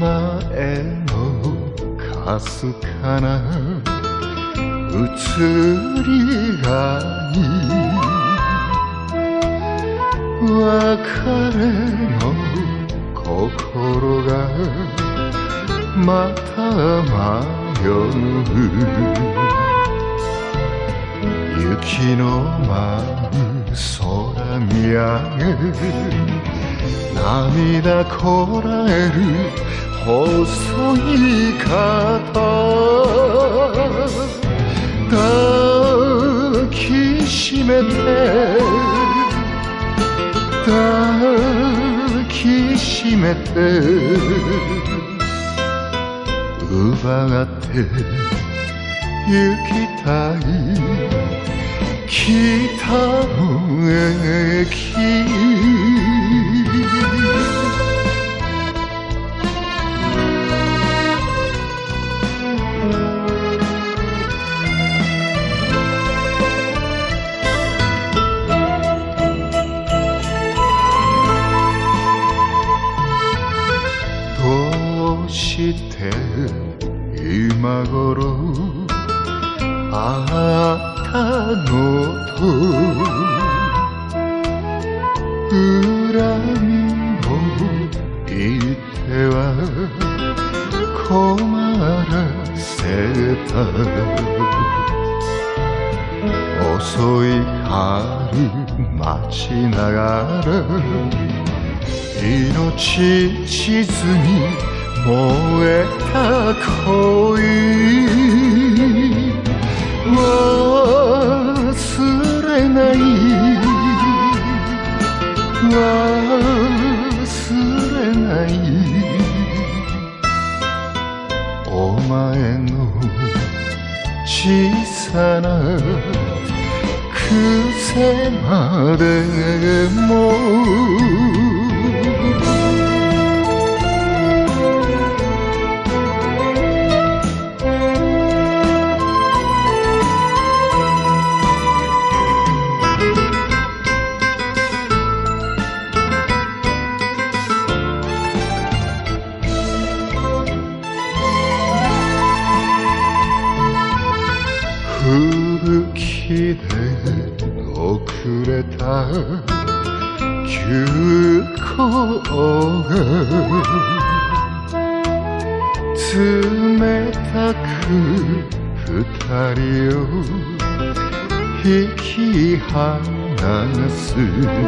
前のかすかな移りがに別れの心がまた迷う雪の舞う空見上げ涙こらえる細い肩抱きしめて抱きしめて奪って行きたい北の駅どうして今頃あなたのと恨みを言っては困らせた遅い春待ちながら命地図に燃えた恋忘れない忘れないお前の小さな癖までも吹雪で遅れた急行が冷たく二人を引き離す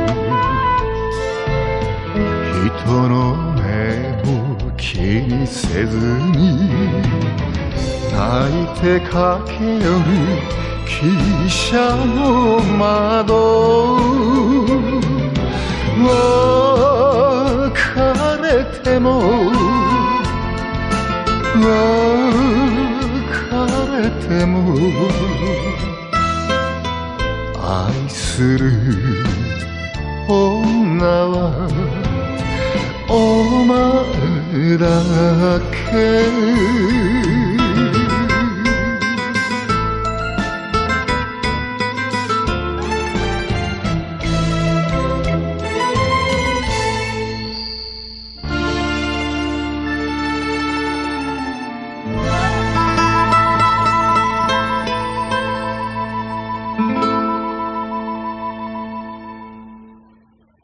人の目も気にせずに泣いて駆け寄る汽車の窓別れても別れても愛する女はお前だけ